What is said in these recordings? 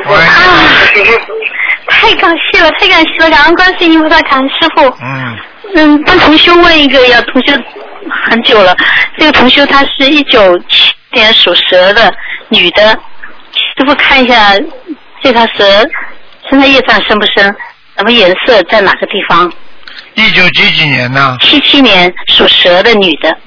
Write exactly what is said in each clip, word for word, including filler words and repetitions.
喂。啊， 太感谢了，太感谢了，感恩观世音菩萨，感恩师傅。 嗯。 嗯，帮同修问一个，要同修很久了。这个同修她是一九七年属蛇的女的，师傅看一下这条蛇身上业障深不深？什么颜色？在哪个地方？ 一九几几年呢？ 七七年属蛇的女的。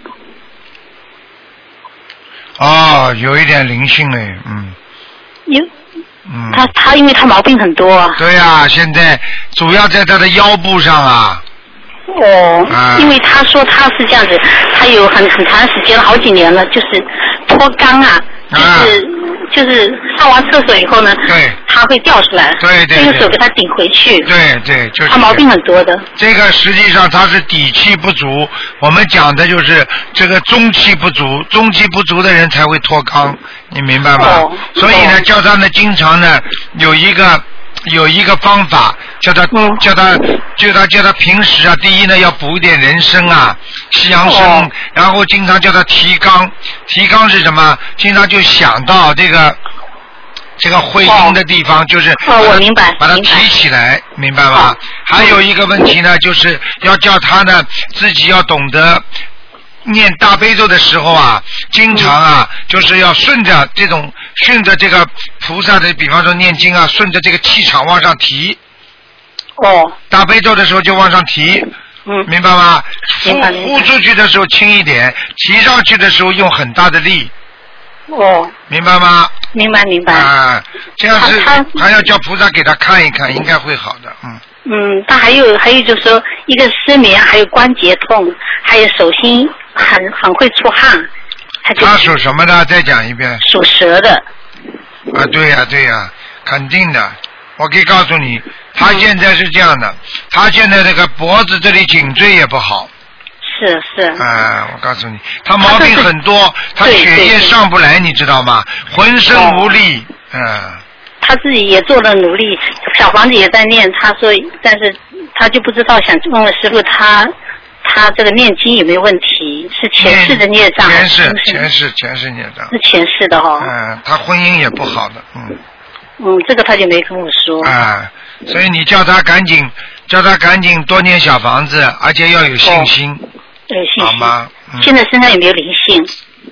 哦，有一点灵性嘞，嗯。 有。 嗯。 她她因为她毛病很多啊。 对啊，现在主要在她的腰部上啊。 哦， 啊、 因为他说他是这样子，他有很很长时间了，好几年了，就是脱肛啊，就是、啊、就是上完厕所以后呢， 对， 他会掉出来， 对对， 用手给他顶回去， 对对，就是他毛病很多的。 这个实际上他是底气不足，我们讲的就是这个中气不足，中气不足的人才会脱肛，你明白吗？哦、所以呢，哦、叫他呢经常呢有一个。有一个方法，叫他、嗯、叫他叫他叫他平时啊，第一呢要补一点人参啊，西洋参，哦、然后经常叫他提肛，提肛是什么？经常就想到这个这个会阴的地方，哦、就是哦，我明白， 把它提起来，明白吗？还有一个问题呢，就是要叫他呢自己要懂得。念大悲咒的时候啊，经常啊，嗯、就是要顺着这种顺着这个菩萨的，比方说念经啊，顺着这个气场往上提。 哦。 大悲咒的时候就往上提。嗯。明白吗？ 明白。 呼出去的时候轻一点，提上去的时候用很大的力。 哦。 明白吗？ 明白明白。 啊，这样是还要叫菩萨给他看一看，应该会好的。嗯。 嗯，他还有还有就是说，一个失眠，还有关节痛，还有手心。很很会出汗，他就他属什么的？再讲一遍。 属蛇的。 啊，对呀、啊、对呀、啊，肯定的。我可以告诉你，他现在是这样的，嗯、他现在那个脖子这里颈椎也不好。 是是。 啊，我告诉你，他毛病很多，他血液上不来，你知道吗？浑身无力，嗯、哦。 他自己也做了努力，小房子也在念，他说，但是他就不知道，想问问师傅他。他这个念经有没有问题？是前世的孽障？ 前世，前世，前世孽障。 是前世的哈、哦。 嗯，他婚姻也不好的，嗯。 嗯，这个他就没跟我说。 啊，所以你叫他赶紧，叫他赶紧多念小房子，而且要有信心。 哦、有信心。 好吗？嗯、 现在身上有没有灵性？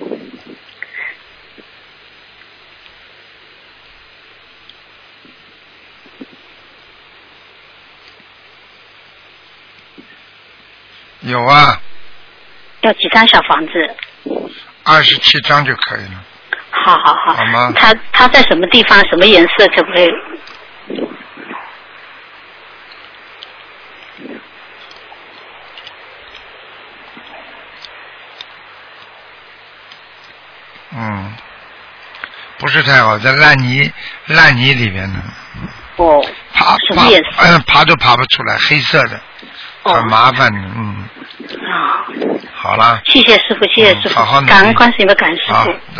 有啊。 要几张小房子？ 二十七张就可以了。 好好好。 好吗？ 他他在什么地方？什么颜色？可不可以？ 嗯，不是太好，在烂泥烂泥里边呢。 哦。 爬什么颜色？ 嗯，爬都爬不出来，黑色的。很麻烦的，嗯。 啊。 好了。 谢谢师傅，谢谢师傅。 好好努力。 感恩观世音的感恩师傅。